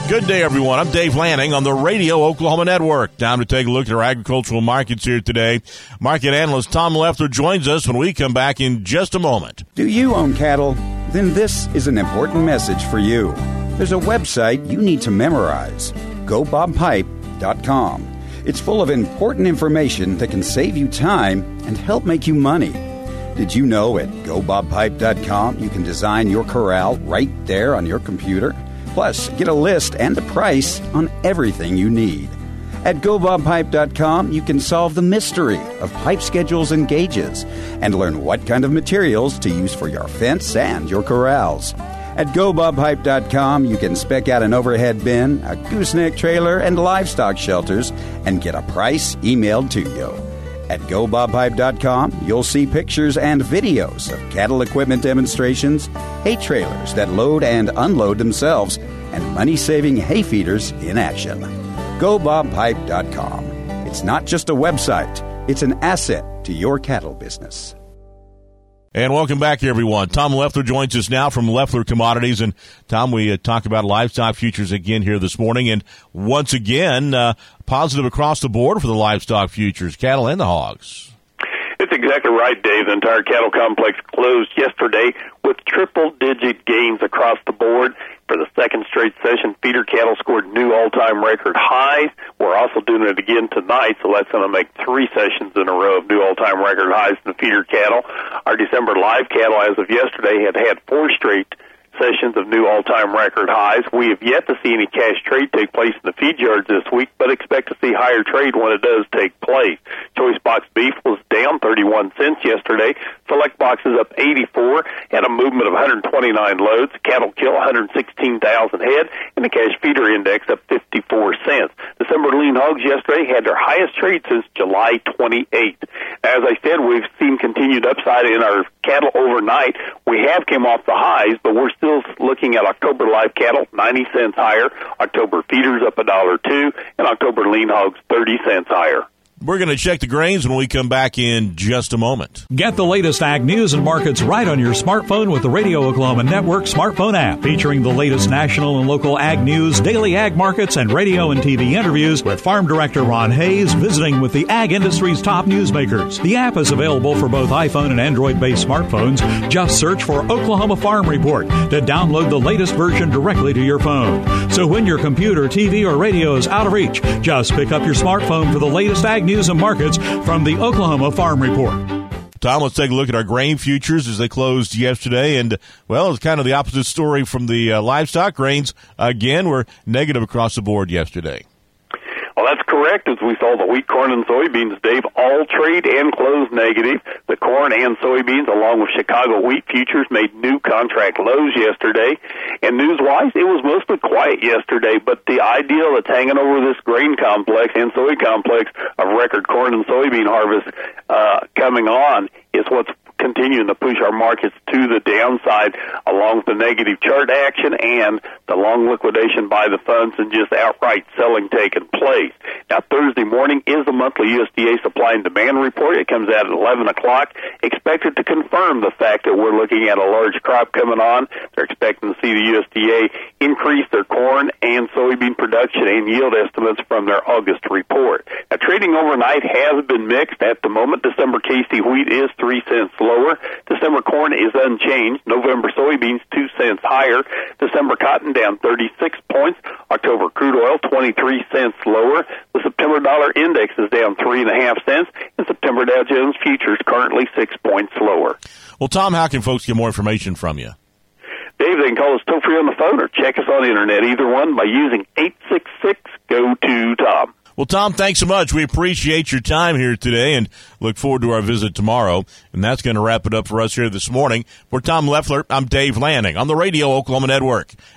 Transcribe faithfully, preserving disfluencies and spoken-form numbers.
Good day, everyone. I'm Dave Lanning on the Radio Oklahoma Network. Time to take a look at our agricultural markets here today. Market analyst Tom Leffler joins us when we come back in just a moment. Do you own cattle? Then this is an important message for you. There's a website you need to memorize, go bob pipe dot com. It's full of important information that can save you time and help make you money. Did you know at go bob pipe dot com you can design your corral right there on your computer? Plus, get a list and a price on everything you need. At go bob pipe dot com, you can solve the mystery of pipe schedules and gauges and learn what kind of materials to use for your fence and your corrals. At go bob pipe dot com, you can spec out an overhead bin, a gooseneck trailer, and livestock shelters and get a price emailed to you. At go bob pipe dot com, you'll see pictures and videos of cattle equipment demonstrations, hay trailers that load and unload themselves, and money-saving hay feeders in action. go bob pipe dot com. It's not just a website, it's an asset to your cattle business. And welcome back, everyone. Tom Leffler joins us now from Leffler Commodities. And, Tom, we uh, talk about livestock futures again here this morning. And once again, uh, positive across the board for the livestock futures, cattle and the hogs. It's exactly right, Dave. The entire cattle complex closed yesterday with triple-digit gains across the board. For the second straight session, feeder cattle scored new all-time record highs. We're also doing it again tonight, so that's going to make three sessions in a row of new all-time record highs in the feeder cattle. Our December live cattle, as of yesterday, had had four straight sessions of new all-time record highs. We have yet to see any cash trade take place in the feed yards this week, but expect to see higher trade when it does take place. Choice box beef was down thirty-one cents yesterday. Select boxes up eighty-four, had a movement of one hundred twenty-nine loads. Cattle kill one hundred sixteen thousand head, and the cash feeder index up fifty-four cents. December lean hogs yesterday had their highest trade since July twenty-eighth. As I said, we've seen continued upside in our cattle overnight. We have came off the highs, but we're still looking at October live cattle ninety cents higher, October feeders up a dollar two, and October lean hogs thirty cents higher. We're going to check the grains when we come back in just a moment. Get the latest ag news and markets right on your smartphone with the Radio Oklahoma Network smartphone app, featuring the latest national and local ag news, daily ag markets, and radio and T V interviews with Farm Director Ron Hayes visiting with the ag industry's top newsmakers. The app is available for both iPhone and Android-based smartphones. Just search for Oklahoma Farm Report to download the latest version directly to your phone. So when your computer, T V, or radio is out of reach, just pick up your smartphone for the latest ag news and markets from the Oklahoma Farm Report. Tom, let's take a look at our grain futures as they closed yesterday. And, well, it's kind of the opposite story from the uh, livestock. Grains, again, were negative across the board yesterday. Well, that's correct. As we saw the wheat, corn, and soybeans, Dave, all trade and close negative. The corn and soybeans, along with Chicago wheat futures, made new contract lows yesterday. And news-wise, it was mostly quiet yesterday, but the ideal that's hanging over this grain complex and soy complex of record corn and soybean harvest uh, coming on is what's continuing to push our markets to the downside, along with the negative chart action and the long liquidation by the funds and just outright selling taking place. Now, Thursday morning is the monthly U S D A supply and demand report. It comes out at eleven o'clock, expected to confirm the fact that we're looking at a large crop coming on. They're expecting to see the U S D A increase their corn and soybean production and yield estimates from their August report. Now, trading overnight has been mixed. At the moment, December K C wheat is three cents lower. December corn is unchanged. November soybeans two cents higher. December cotton down thirty-six points. October crude oil twenty-three cents lower. The September dollar index is down three and a half cents, and September Dow Jones futures currently six points lower. Well, Tom, how can folks get more information from you? Dave, they can call us toll free on the phone or check us on the internet, either one, by using eight six six, G O two, Tom. Well, Tom, thanks so much. We appreciate your time here today and look forward to our visit tomorrow. And that's going to wrap it up for us here this morning. For Tom Leffler, I'm Dave Lanning on the Radio Oklahoma Network.